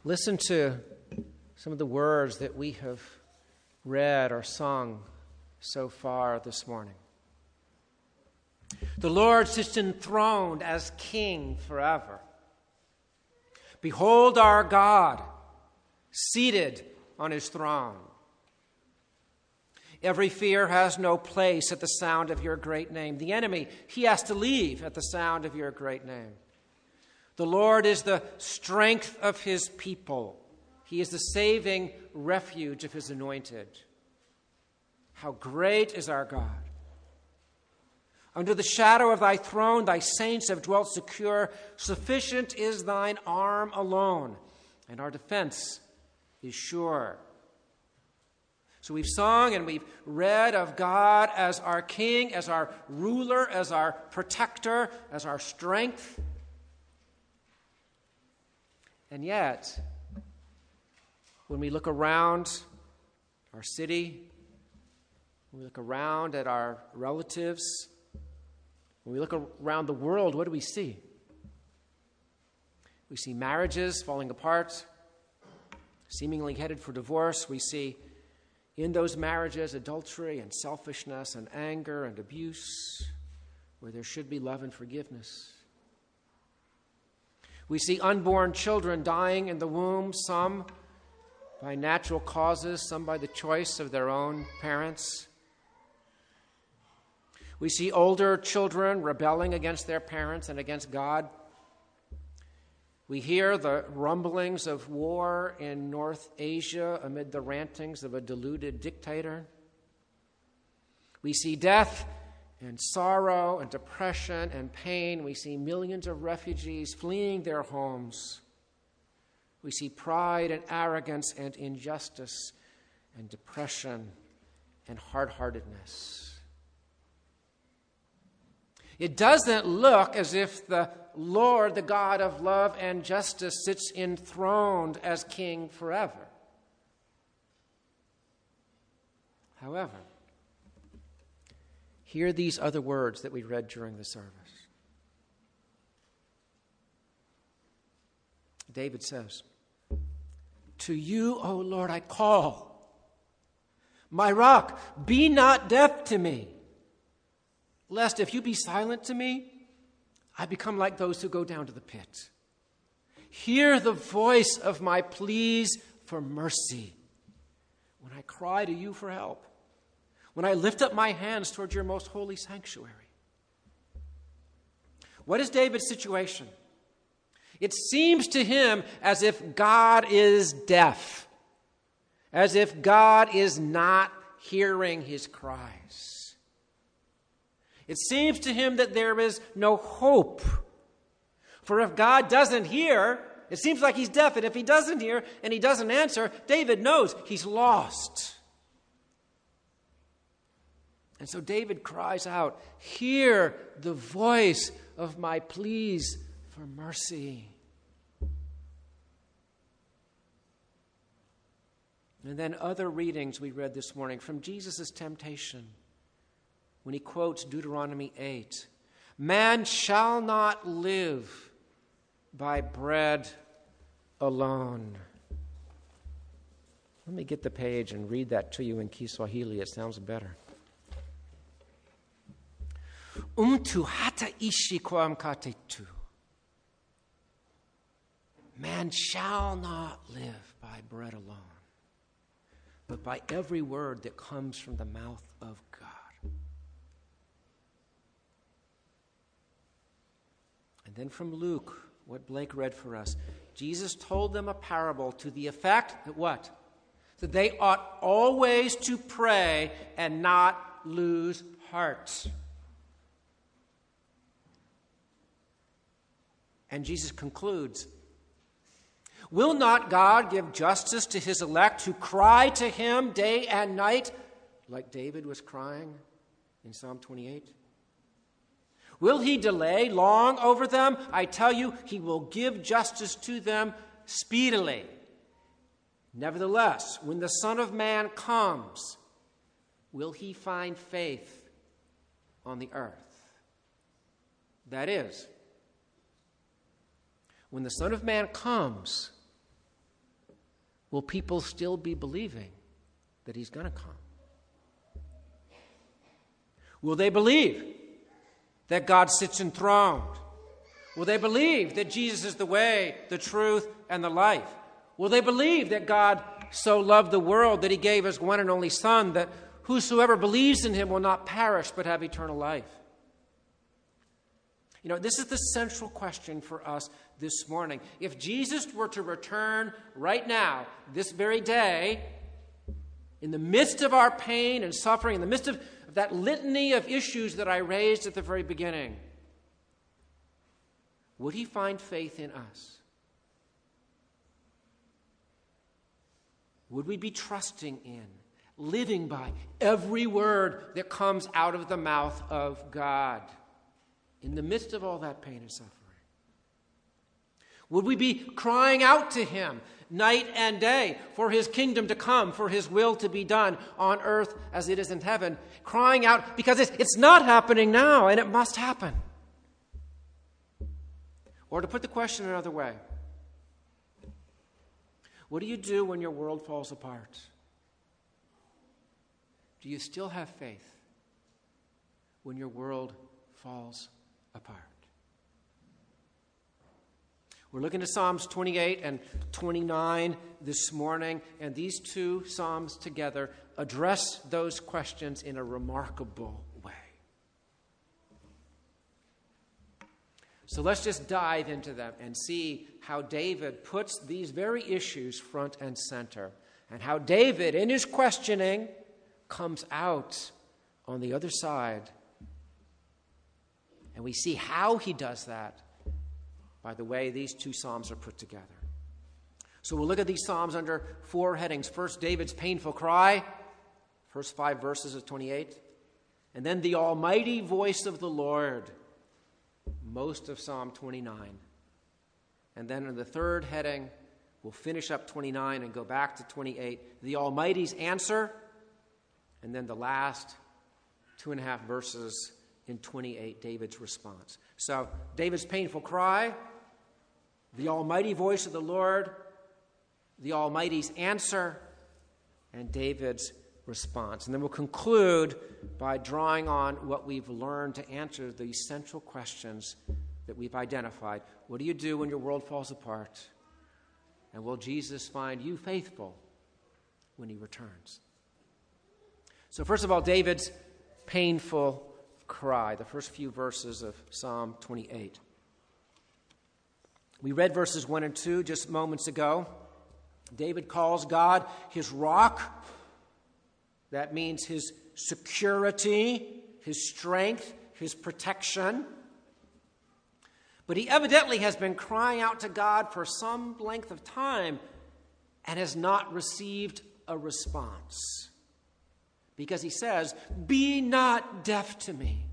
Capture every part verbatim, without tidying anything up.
Listen to some of the words that we have read or sung so far this morning. The Lord sits enthroned as King forever. Behold our God, seated on his throne. Every fear has no place at the sound of your great name. The enemy, he has to leave at the sound of your great name. The Lord is the strength of his people. He is the saving refuge of his anointed. How great is our God. Under the shadow of thy throne, thy saints have dwelt secure. Sufficient is thine arm alone, and our defense is sure. So we've sung and we've read of God as our King, as our ruler, as our protector, as our strength. And yet, when we look around our city, when we look around at our relatives, when we look around the world, what do we see? We see marriages falling apart, seemingly headed for divorce. We see in those marriages adultery and selfishness and anger and abuse, where there should be love and forgiveness. We see unborn children dying in the womb, some by natural causes, some by the choice of their own parents. We see older children rebelling against their parents and against God. We hear the rumblings of war in North Asia amid the rantings of a deluded dictator. We see death and sorrow and depression and pain. We see millions of refugees fleeing their homes. We see pride and arrogance and injustice and depression and hard-heartedness. It doesn't look as if the Lord, the God of love and justice, sits enthroned as King forever. However, hear these other words that we read during the service. David says, "To you, O Lord, I call. My rock, be not deaf to me. Lest if you be silent to me, I become like those who go down to the pit. Hear the voice of my pleas for mercy when I cry to you for help, when I lift up my hands toward your most holy sanctuary." What is David's situation? It seems to him as if God is deaf, as if God is not hearing his cries. It seems to him that there is no hope. For if God doesn't hear, it seems like he's deaf, and if he doesn't hear and he doesn't answer, David knows he's lost. And so David cries out, "Hear the voice of my pleas for mercy." And then other readings we read this morning from Jesus' temptation, when he quotes Deuteronomy eight, "Man shall not live by bread alone." Let me get the page and read that to you in Kiswahili. It sounds better. Mtu hataishi kwa mkate tu. Man shall not live by bread alone, but by every word that comes from the mouth of God. And then from Luke, what Blake read for us, Jesus told them a parable to the effect that what? That they ought always to pray and not lose heart. And Jesus concludes, "Will not God give justice to his elect who cry to him day and night, like David was crying in Psalm twenty-eight? Will he delay long over them? I tell you, he will give justice to them speedily. Nevertheless, when the Son of Man comes, will he find faith on the earth?" That is, when the Son of Man comes, will people still be believing that he's going to come? Will they believe that God sits enthroned? Will they believe that Jesus is the way, the truth, and the life? Will they believe that God so loved the world that he gave his one and only Son, that whosoever believes in him will not perish but have eternal life? You know, this is the central question for us this morning. If Jesus were to return right now, this very day, in the midst of our pain and suffering, in the midst of that litany of issues that I raised at the very beginning, would he find faith in us? Would we be trusting in, living by every word that comes out of the mouth of God in the midst of all that pain and suffering? Would we be crying out to him night and day for his kingdom to come, for his will to be done on earth as it is in heaven, crying out because it's, it's not happening now and it must happen? Or to put the question another way, what do you do when your world falls apart? Do you still have faith when your world falls apart? We're looking at Psalms twenty-eight and twenty-nine this morning, and these two Psalms together address those questions in a remarkable way. So let's just dive into them and see how David puts these very issues front and center, and how David, in his questioning, comes out on the other side. And we see how he does that by the way these two Psalms are put together. So we'll look at these Psalms under four headings. First, David's painful cry, first five verses of twenty-eight. And then the almighty voice of the Lord, most of Psalm twenty-nine. And then in the third heading, we'll finish up twenty-nine and go back to twenty-eight. The Almighty's answer, and then the last two and a half verses in twenty-eight, David's response. So David's painful cry, the almighty voice of the Lord, the Almighty's answer, and David's response. And then we'll conclude by drawing on what we've learned to answer these central questions that we've identified. What do you do when your world falls apart? And will Jesus find you faithful when he returns? So first of all, David's painful cry, the first few verses of Psalm twenty-eight. We read verses one and two just moments ago. David calls God his rock. That means his security, his strength, his protection. But he evidently has been crying out to God for some length of time and has not received a response. Because he says, "Be not deaf to me."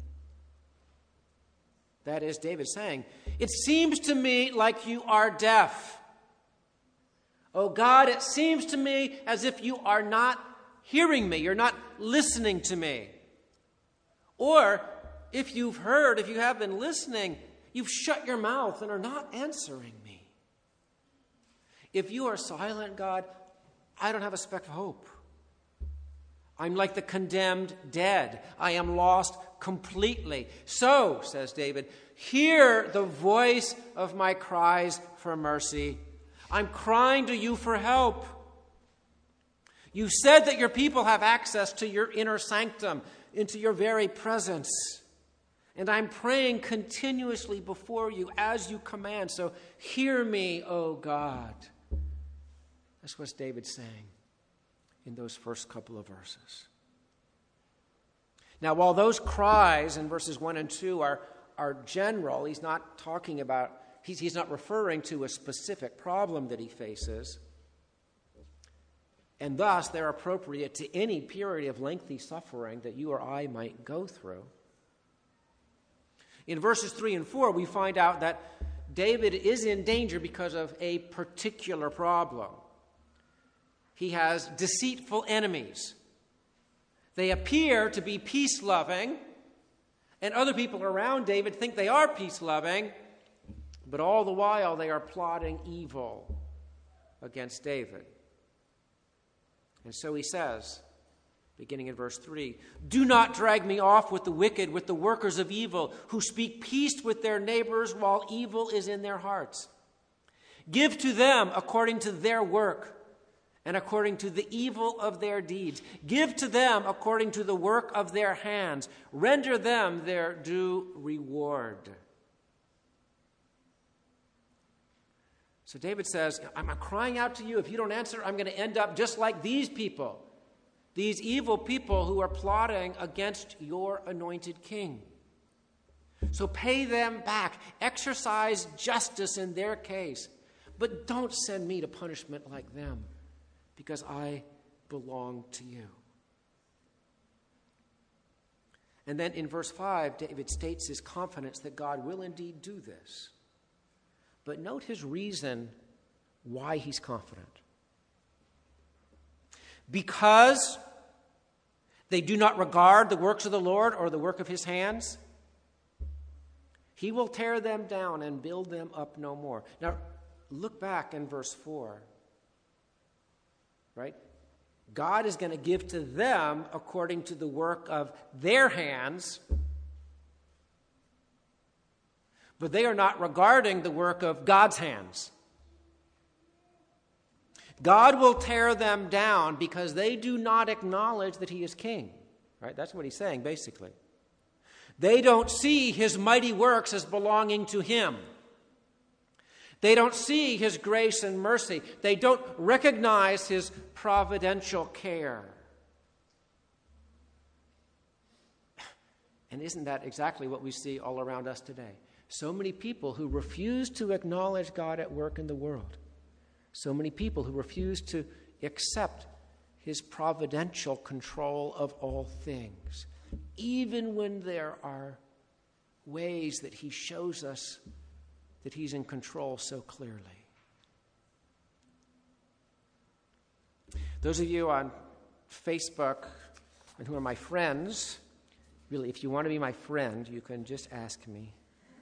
That is, David saying, "It seems to me like you are deaf. Oh God, it seems to me as if you are not hearing me. You're not listening to me. Or if you've heard, if you have been listening, you've shut your mouth and are not answering me. If you are silent, God, I don't have a speck of hope. I'm like the condemned dead. I am lost completely. So, says David, hear the voice of my cries for mercy. I'm crying to you for help. You said that your people have access to your inner sanctum, into your very presence. And I'm praying continuously before you as you command. So hear me, O God. That's what David's saying in those first couple of verses. Now, while those cries in verses one and two are, are general, he's not talking about, he's, he's not referring to a specific problem that he faces. And thus, they're appropriate to any period of lengthy suffering that you or I might go through. In verses three and four, we find out that David is in danger because of a particular problem. He has deceitful enemies. They appear to be peace-loving, and other people around David think they are peace-loving, but all the while they are plotting evil against David. And so he says, beginning in verse three, "Do not drag me off with the wicked, with the workers of evil, who speak peace with their neighbors while evil is in their hearts. Give to them according to their work and according to the evil of their deeds. Give to them according to the work of their hands. Render them their due reward." So David says, I'm crying out to you. If you don't answer, I'm going to end up just like these people, these evil people who are plotting against your anointed king. So pay them back. Exercise justice in their case. But don't send me to punishment like them, because I belong to you. And then in verse five, David states his confidence that God will indeed do this. But note his reason why he's confident. Because they do not regard the works of the Lord or the work of his hands, he will tear them down and build them up no more. Now, look back in verse four. Right? God is going to give to them according to the work of their hands, but they are not regarding the work of God's hands. God will tear them down because they do not acknowledge that he is king. Right? That's what he's saying, basically. They don't see his mighty works as belonging to him. They don't see his grace and mercy. They don't recognize his providential care. And isn't that exactly what we see all around us today? So many people who refuse to acknowledge God at work in the world. So many people who refuse to accept his providential control of all things, even when there are ways that he shows us that he's in control so clearly. Those of you on Facebook and who are my friends, really, if you want to be my friend, you can just ask me.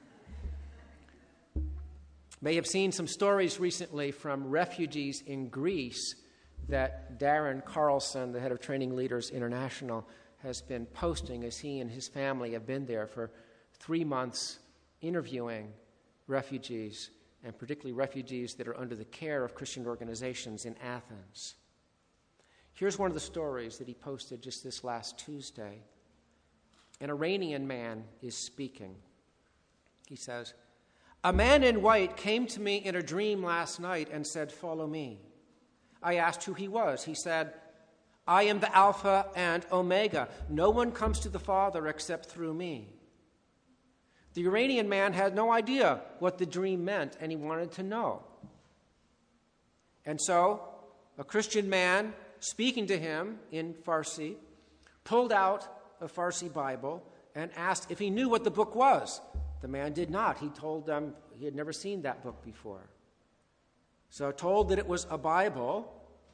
May have seen some stories recently from refugees in Greece that Darren Carlson, the head of Training Leaders International, has been posting as he and his family have been there for three months interviewing refugees, and particularly refugees that are under the care of Christian organizations in Athens. Here's one of the stories that he posted just this last Tuesday. An Iranian man is speaking. He says, "A man in white came to me in a dream last night and said, 'Follow me.' I asked who he was. He said, 'I am the Alpha and Omega. No one comes to the Father except through me.' The Iranian man had no idea what the dream meant, and he wanted to know. And so, a Christian man speaking to him in Farsi pulled out a Farsi Bible and asked if he knew what the book was. The man did not. He told them he had never seen that book before. So, told that it was a Bible,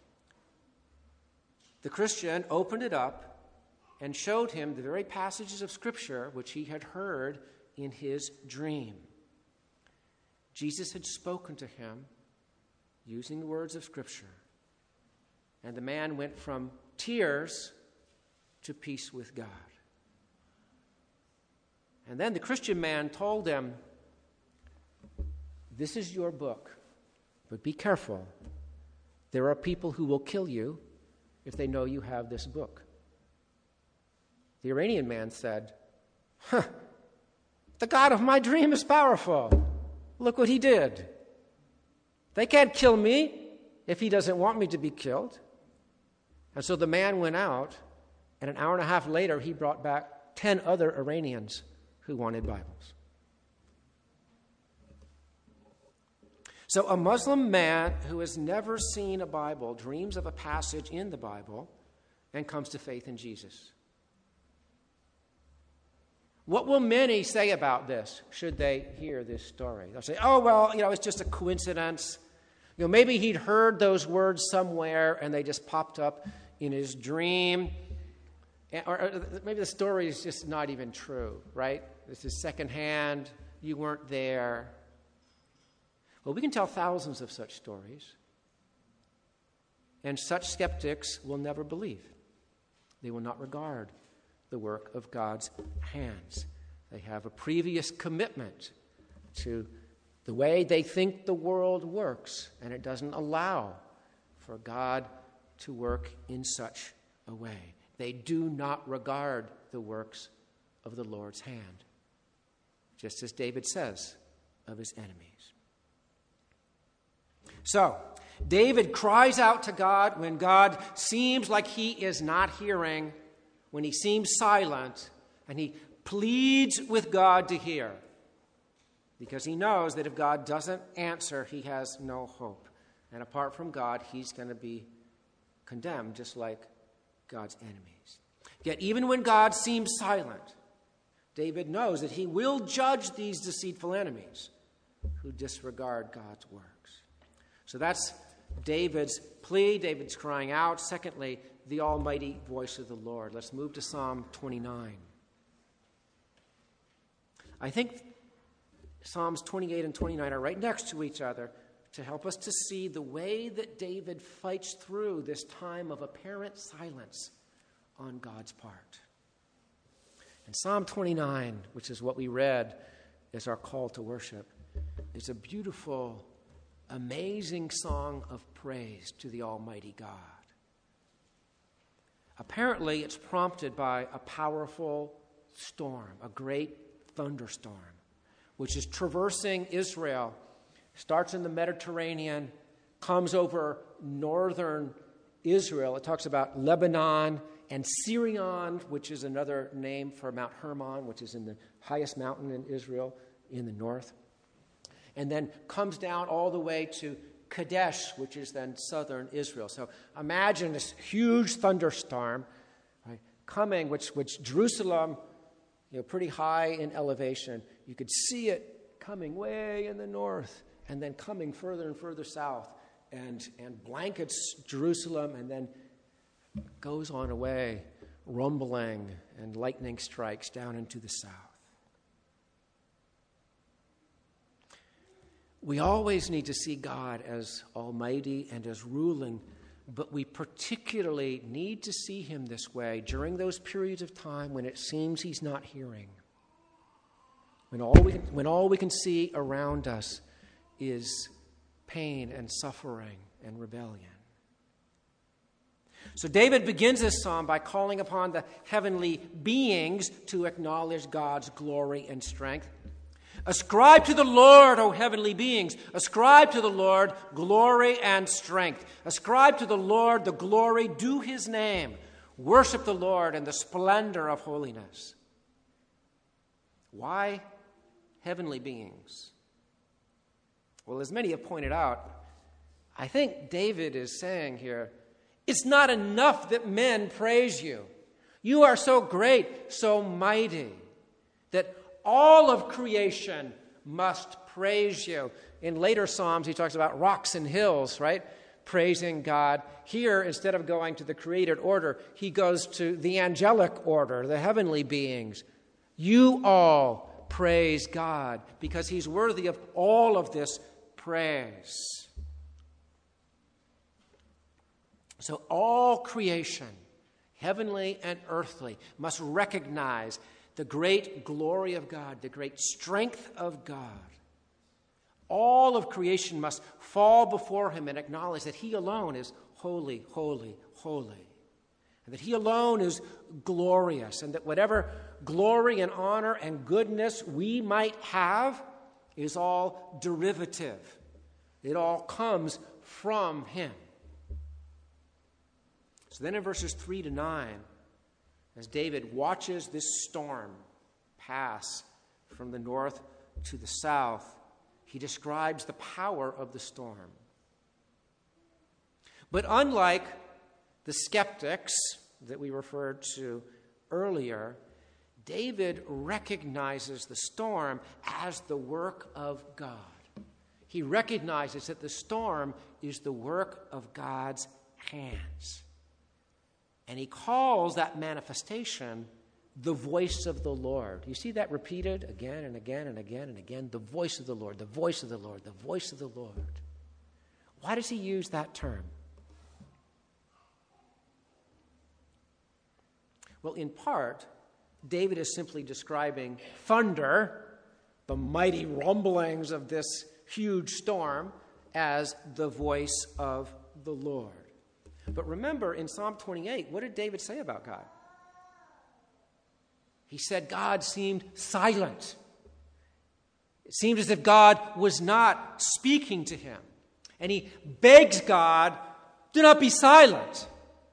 the Christian opened it up and showed him the very passages of Scripture which he had heard in his dream. Jesus had spoken to him using the words of Scripture. And the man went from tears to peace with God. And then the Christian man told him, "This is your book, but be careful. There are people who will kill you if they know you have this book." The Iranian man said, "Huh, the God of my dream is powerful. Look what he did. They can't kill me if he doesn't want me to be killed." And so the man went out, and an hour and a half later, he brought back ten other Iranians who wanted Bibles. So a Muslim man who has never seen a Bible dreams of a passage in the Bible and comes to faith in Jesus. What will many say about this should they hear this story? They'll say, "Oh, well, you know, it's just a coincidence. You know, maybe he'd heard those words somewhere and they just popped up in his dream. Or, or maybe the story is just not even true, right? This is secondhand. You weren't there." Well, we can tell thousands of such stories. And such skeptics will never believe. They will not regard the work of God's hands. They have a previous commitment to the way they think the world works, and it doesn't allow for God to work in such a way. They do not regard the works of the Lord's hand, just as David says of his enemies. So, David cries out to God when God seems like he is not hearing, when he seems silent, and he pleads with God to hear, because he knows that if God doesn't answer, he has no hope. And apart from God, he's going to be condemned just like God's enemies. Yet even when God seems silent, David knows that he will judge these deceitful enemies who disregard God's works. So that's David's plea, David's crying out. Secondly, the almighty voice of the Lord. Let's move to Psalm twenty-nine. I think Psalms twenty-eight and twenty-nine are right next to each other to help us to see the way that David fights through this time of apparent silence on God's part. And Psalm twenty-nine, which is what we read as our call to worship, is a beautiful, amazing song of praise to the Almighty God. Apparently, it's prompted by a powerful storm, a great thunderstorm, which is traversing Israel, starts in the Mediterranean, comes over northern Israel. It talks about Lebanon and Sirion, which is another name for Mount Hermon, which is in the highest mountain in Israel in the north. And then comes down all the way to Kadesh, which is then southern Israel. So imagine this huge thunderstorm, right, coming, which, which Jerusalem, you know, pretty high in elevation. You could see it coming way in the north and then coming further and further south and, and blankets Jerusalem and then goes on away, rumbling, and lightning strikes down into the south. We always need to see God as almighty and as ruling, but we particularly need to see him this way during those periods of time when it seems he's not hearing, when all we can, when all we can see around us is pain and suffering and rebellion. So David begins this psalm by calling upon the heavenly beings to acknowledge God's glory and strength. Ascribe to the Lord, O heavenly beings. Ascribe to the Lord glory and strength. Ascribe to the Lord the glory due his name. Worship the Lord in the splendor of holiness. Why heavenly beings? Well, as many have pointed out, I think David is saying here, it's not enough that men praise you. You are so great, so mighty, that all of creation must praise you. In later Psalms, he talks about rocks and hills, right? Praising God. Here, instead of going to the created order, he goes to the angelic order, the heavenly beings. You all praise God because he's worthy of all of this praise. So all creation, heavenly and earthly, must recognize the great glory of God, the great strength of God. All of creation must fall before him and acknowledge that he alone is holy, holy, holy. And that he alone is glorious. And that whatever glory and honor and goodness we might have is all derivative. It all comes from him. So then in verses three to nine, as David watches this storm pass from the north to the south, he describes the power of the storm. But unlike the skeptics that we referred to earlier, David recognizes the storm as the work of God. He recognizes that the storm is the work of God's hands. And he calls that manifestation the voice of the Lord. You see that repeated again and again and again and again? The voice of the Lord, the voice of the Lord, the voice of the Lord. Why does he use that term? Well, in part, David is simply describing thunder, the mighty rumblings of this huge storm, as the voice of the Lord. But remember, in Psalm twenty-eight, what did David say about God? He said God seemed silent. It seemed as if God was not speaking to him. And he begs God, do not be silent.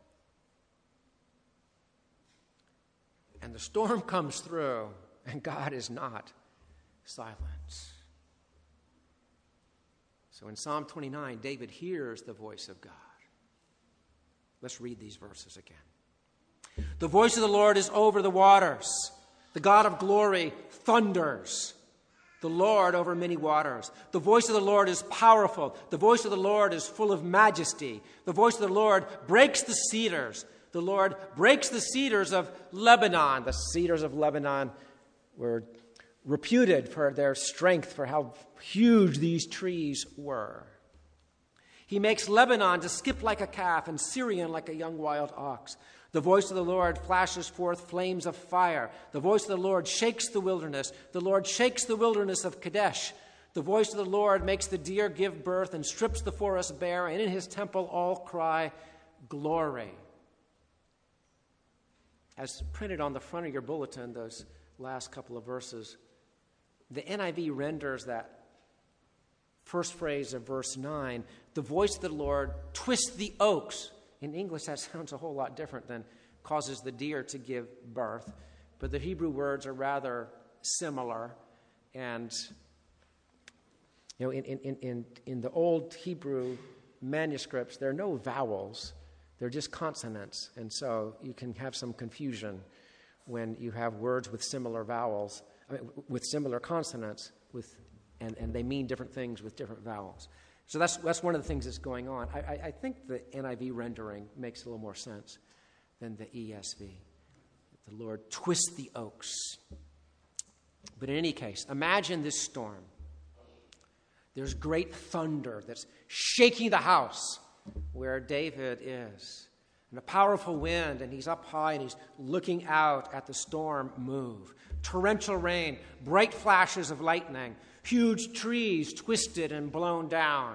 And the storm comes through, and God is not silent. So in Psalm twenty-nine, David hears the voice of God. Let's read these verses again. The voice of the Lord is over the waters. The God of glory thunders. The Lord over many waters. The voice of the Lord is powerful. The voice of the Lord is full of majesty. The voice of the Lord breaks the cedars. The Lord breaks the cedars of Lebanon. The cedars of Lebanon were reputed for their strength, for how huge these trees were. He makes Lebanon to skip like a calf and Syrian like a young wild ox. The voice of the Lord flashes forth flames of fire. The voice of the Lord shakes the wilderness. The Lord shakes the wilderness of Kadesh. The voice of the Lord makes the deer give birth and strips the forest bare, and in his temple all cry, glory. As printed on the front of your bulletin, those last couple of verses, the N I V renders that first phrase of verse nine, the voice of the Lord twists the oaks. In English, that sounds a whole lot different than causes the deer to give birth. But the Hebrew words are rather similar. And, you know, in, in, in, in the old Hebrew manuscripts, there are no vowels. They're just consonants. And so you can have some confusion when you have words with similar vowels, I mean, with similar consonants, with And, and they mean different things with different vowels. So that's that's one of the things that's going on. I, I, I think the N I V rendering makes a little more sense than the E S V. The Lord twists the oaks. But in any case, imagine this storm. There's great thunder that's shaking the house where David is. And a powerful wind, and he's up high, and he's looking out at the storm move. Torrential rain, bright flashes of lightning, huge trees twisted and blown down.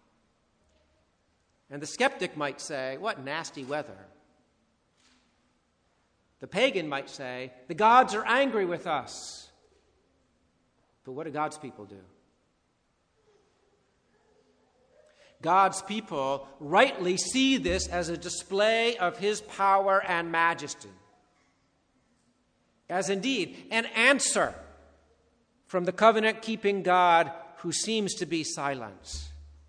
And the skeptic might say, what nasty weather. The pagan might say, the gods are angry with us. But what do God's people do? God's people rightly see this as a display of his power and majesty. As indeed an answer from the covenant-keeping God who seems to be silent.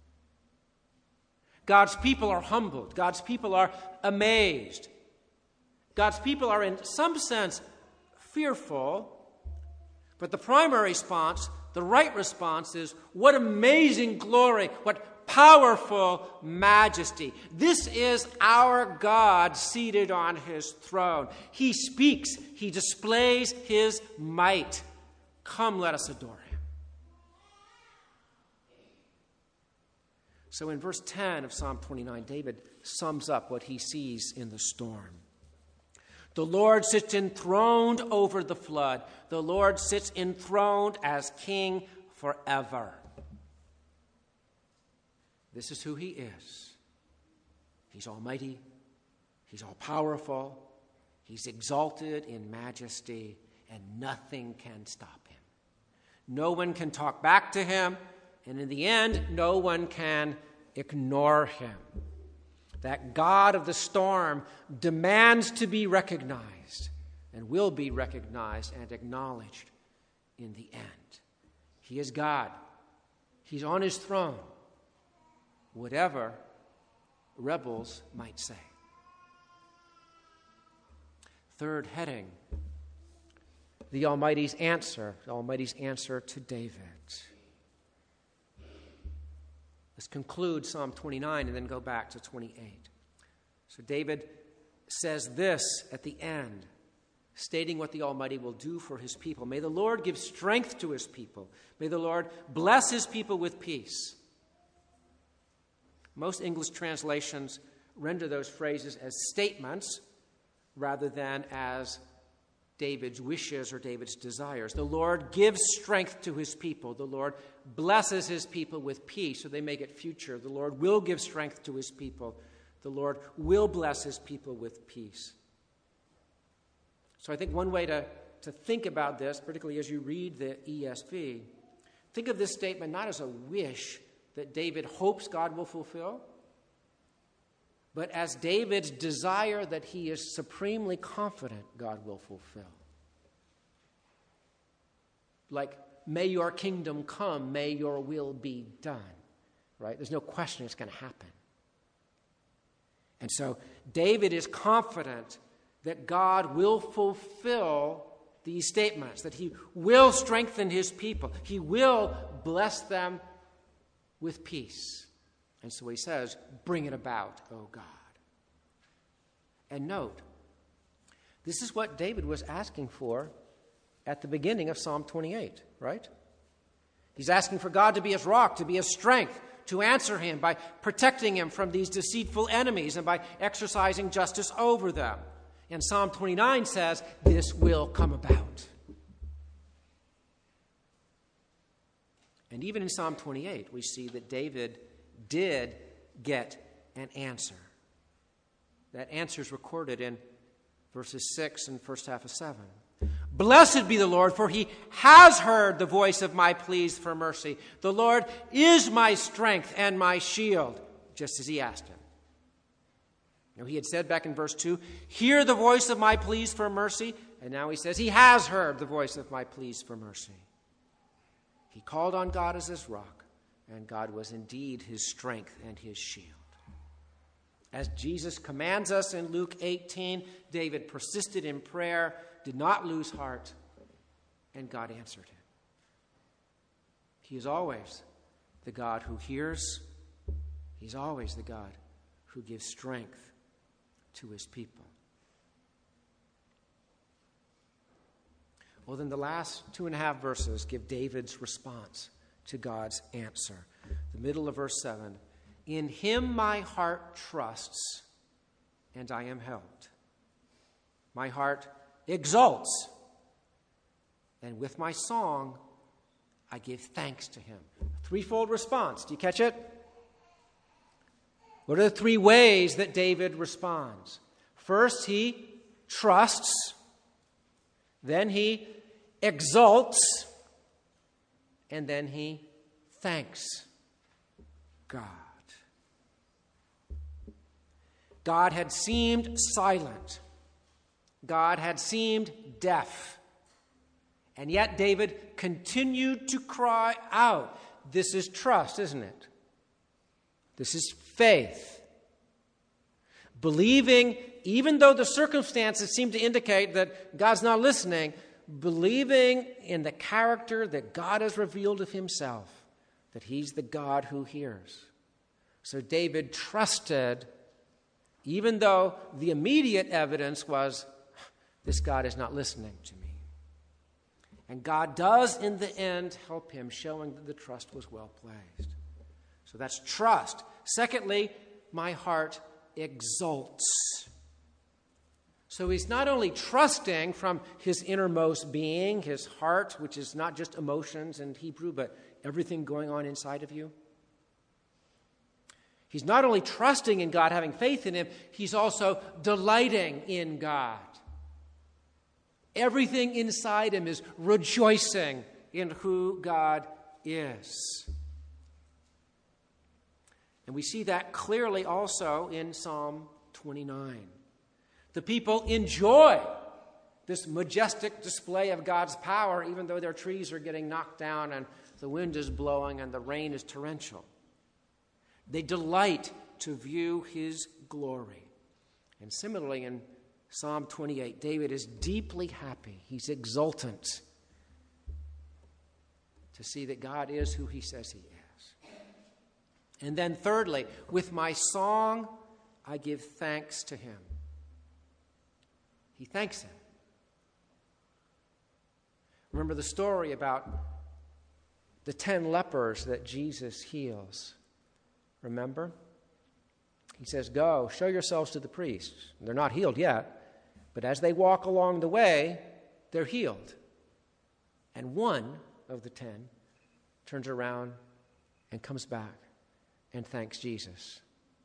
God's people are humbled. God's people are amazed. God's people are in some sense fearful, but the primary response, the right response is, what amazing glory, what powerful majesty. This is our God seated on his throne. He speaks, he displays his might. Come, let us adore him. So in verse ten of Psalm twenty-nine, David sums up what he sees in the storm. The Lord sits enthroned over the flood. The Lord sits enthroned as king forever. This is who he is. He's almighty. He's all-powerful. He's exalted in majesty, and nothing can stop him. No one can talk back to him, and in the end, no one can ignore him. That God of the storm demands to be recognized and will be recognized and acknowledged in the end. He is God. He's on his throne, whatever rebels might say. Third heading, the Almighty's answer, the Almighty's answer to David. Let's conclude Psalm twenty-nine and then go back to twenty-eight. So David says this at the end, stating what the Almighty will do for his people. May the Lord give strength to his people. May the Lord bless his people with peace. Most English translations render those phrases as statements, rather than as David's wishes or David's desires. The Lord gives strength to his people. The Lord blesses his people with peace so they make it future. The Lord will give strength to his people. The Lord will bless his people with peace. So I think one way to, to think about this, particularly as you read the E S V, think of this statement not as a wish that David hopes God will fulfill, but as David's desire that he is supremely confident God will fulfill. Like, may your kingdom come, may your will be done, right? There's no question it's going to happen. And so David is confident that God will fulfill these statements, that he will strengthen his people. He will bless them with peace. And so he says, bring it about, O God. And note, this is what David was asking for at the beginning of Psalm twenty-eight, right? He's asking for God to be his rock, to be his strength, to answer him by protecting him from these deceitful enemies and by exercising justice over them. And Psalm twenty-nine says, this will come about. And even in Psalm twenty-eight, we see that David did get an answer. That answer is recorded in verses six and first half of seven. Blessed be the Lord, for he has heard the voice of my pleas for mercy. The Lord is my strength and my shield, just as he asked him. You know, he had said back in verse two, hear the voice of my pleas for mercy. And now he says he has heard the voice of my pleas for mercy. He called on God as his rock, and God was indeed his strength and his shield. As Jesus commands us in Luke eighteen, David persisted in prayer, did not lose heart, and God answered him. He is always the God who hears. He's always the God who gives strength to his people. Well, then the last two and a half verses give David's response to God's answer. The middle of verse seven, in him my heart trusts, and I am helped. My heart exults, and with my song I give thanks to him. A threefold response. Do you catch it? What are the three ways that David responds? First, he trusts. Then he exults. And then he thanks God. God had seemed silent. God had seemed deaf. And yet David continued to cry out. This is trust, isn't it? This is faith. Believing, even though the circumstances seem to indicate that God's not listening, believing in the character that God has revealed of himself, that he's the God who hears. So David trusted, even though the immediate evidence was, this God is not listening to me. And God does, in the end, help him, showing that the trust was well placed. So that's trust. Secondly, my heart exults. So he's not only trusting from his innermost being, his heart, which is not just emotions in Hebrew, but everything going on inside of you. He's not only trusting in God, having faith in him, he's also delighting in God. Everything inside him is rejoicing in who God is. And we see that clearly also in Psalm twenty-nine. The people enjoy this majestic display of God's power, even though their trees are getting knocked down and the wind is blowing and the rain is torrential. They delight to view his glory. And similarly in Psalm twenty-eight, David is deeply happy. He's exultant to see that God is who he says he is. And then thirdly, with my song, I give thanks to him. He thanks him. Remember the story about the ten lepers that Jesus heals. Remember? He says, go, show yourselves to the priests. They're not healed yet, But as they walk along the way, they're healed. And one of the ten turns around and comes back and thanks Jesus.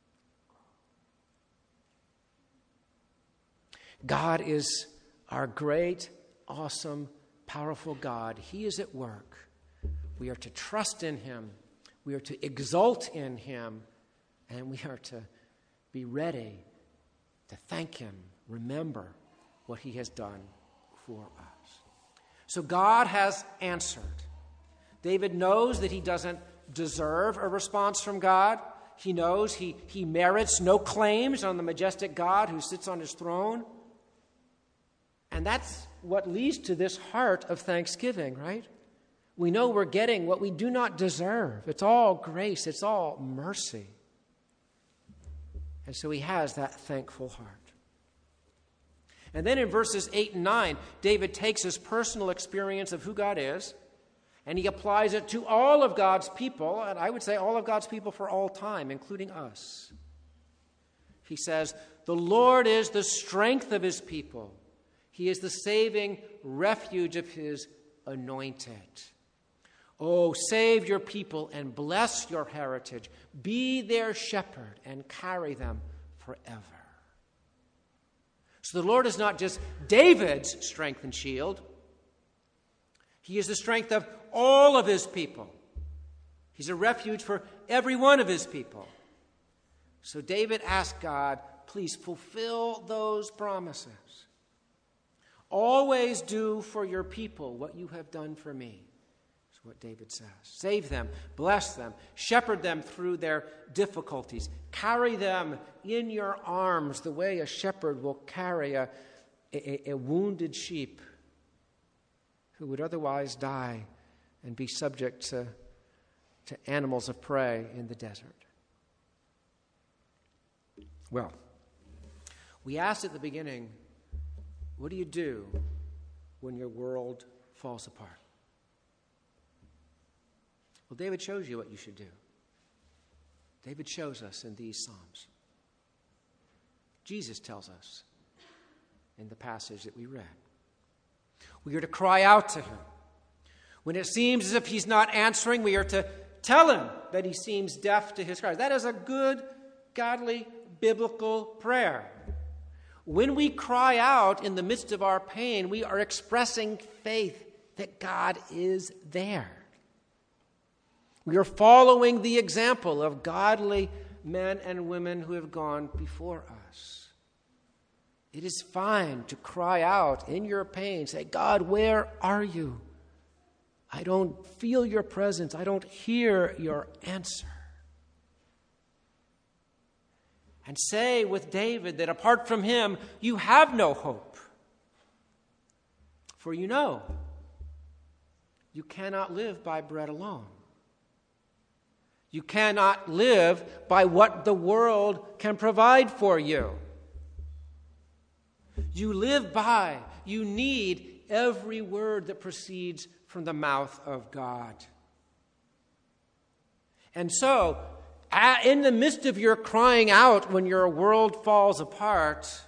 God is our great, awesome, powerful God. He is at work. We are to trust in him. We are to exult in him. And we are to be ready to thank him, remember what he has done for us. So God has answered. David knows that he doesn't deserve a response from God. He knows he, he merits no claims on the majestic God who sits on his throne. And that's what leads to this heart of thanksgiving, right? We know we're getting what we do not deserve. It's all grace. It's all mercy. And so he has that thankful heart. And then in verses eight and nine, David takes his personal experience of who God is, and he applies it to all of God's people, and I would say all of God's people for all time, including us. He says, "The Lord is the strength of his people. He is the saving refuge of his anointed. Oh, save your people and bless your heritage. Be their shepherd and carry them forever." So the Lord is not just David's strength and shield. He is the strength of all of his people. He's a refuge for every one of his people. So David asked God, please fulfill those promises. Always do for your people what you have done for me. That's what David says. Save them, bless them, shepherd them through their difficulties. Carry them in your arms the way a shepherd will carry a, a, a wounded sheep who would otherwise die and be subject to, to animals of prey in the desert. Well, we asked at the beginning, what do you do when your world falls apart? Well, David shows you what you should do. David shows us in these Psalms. Jesus tells us in the passage that we read. We are to cry out to him. When it seems as if he's not answering, we are to tell him that he seems deaf to his cries. That is a good, godly, biblical prayer. When we cry out in the midst of our pain, we are expressing faith that God is there. We are following the example of godly men and women who have gone before us. It is fine to cry out in your pain, say, God, where are you? I don't feel your presence. I don't hear your answer. And say with David that apart from him, you have no hope. For you know, you cannot live by bread alone. You cannot live by what the world can provide for you. You live by, you need every word that proceeds from the mouth of God. And so, in the midst of your crying out when your world falls apart,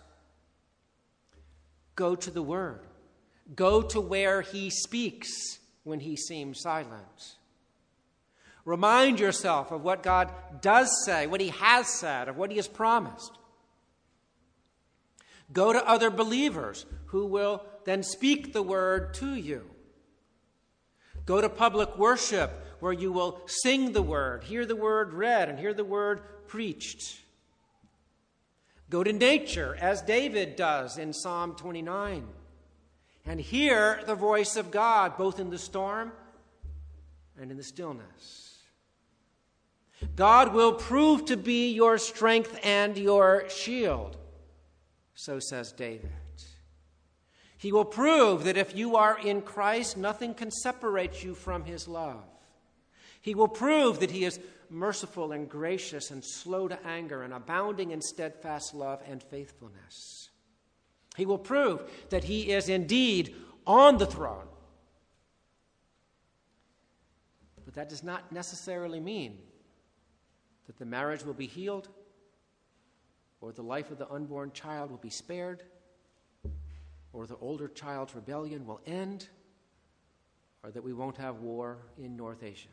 go to the Word. Go to where he speaks when he seems silent. Remind yourself of what God does say, what he has said, of what he has promised. Go to other believers who will then speak the word to you. Go to public worship where you will sing the word, hear the word read, and hear the word preached. Go to nature, as David does in Psalm twenty-nine, and hear the voice of God, both in the storm and in the stillness. God will prove to be your strength and your shield, so says David. He will prove that if you are in Christ, nothing can separate you from his love. He will prove that he is merciful and gracious and slow to anger and abounding in steadfast love and faithfulness. He will prove that he is indeed on the throne. But that does not necessarily mean that the marriage will be healed or the life of the unborn child will be spared or the older child's rebellion will end, or that we won't have war in North Asia.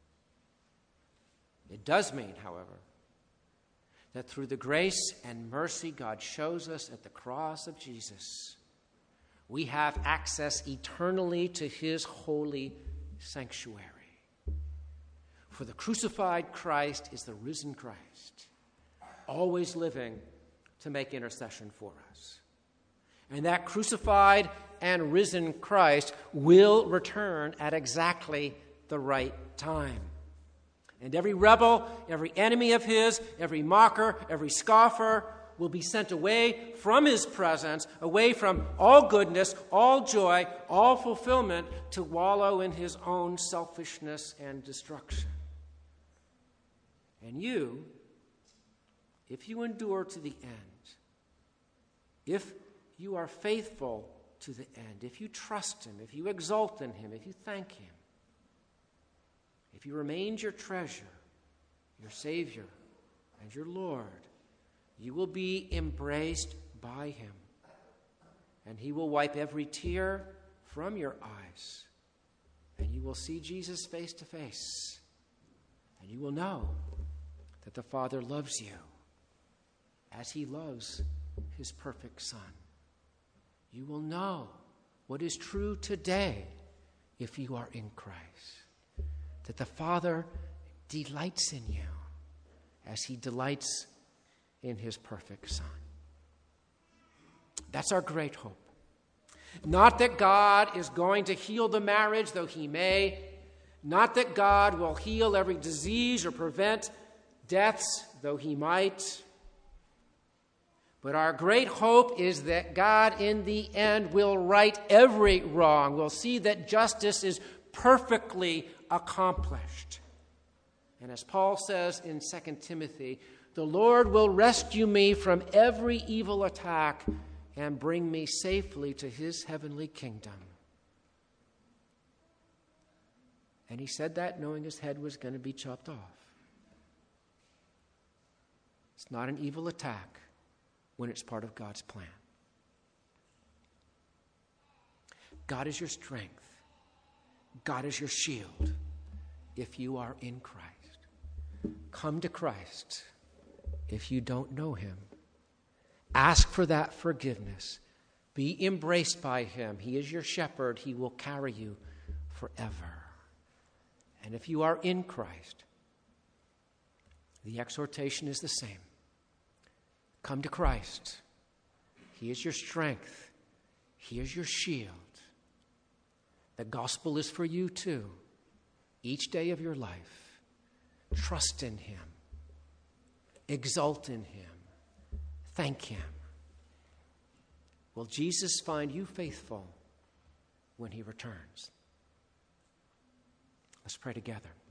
It does mean, however, that through the grace and mercy God shows us at the cross of Jesus, we have access eternally to his holy sanctuary. For the crucified Christ is the risen Christ, always living to make intercession for us. And that crucified and risen Christ will return at exactly the right time. And every rebel, every enemy of his, every mocker, every scoffer will be sent away from his presence, away from all goodness, all joy, all fulfillment, to wallow in his own selfishness and destruction. And you, if you endure to the end, if you are faithful to the end, if you trust him, if you exult in him, if you thank him, if he remains your treasure, your Savior, and your Lord, you will be embraced by him, and he will wipe every tear from your eyes, and you will see Jesus face to face, and you will know that the Father loves you as he loves his perfect Son. You will know what is true today if you are in Christ, that the Father delights in you as he delights in his perfect Son. That's our great hope. Not that God is going to heal the marriage, though he may. Not that God will heal every disease or prevent deaths, though he might. But our great hope is that God, in the end, will right every wrong. We'll see that justice is perfectly accomplished. And as Paul says in Second Timothy, the Lord will rescue me from every evil attack and bring me safely to his heavenly kingdom. And he said that knowing his head was going to be chopped off. It's not an evil attack when it's part of God's plan. God is your strength. God is your shield if you are in Christ. Come to Christ if you don't know him. Ask for that forgiveness. Be embraced by him. He is your shepherd. He will carry you forever. And if you are in Christ, the exhortation is the same. Come to Christ. He is your strength. He is your shield. The gospel is for you too. Each day of your life, trust in him. Exult in him. Thank him. Will Jesus find you faithful when he returns? Let's pray together.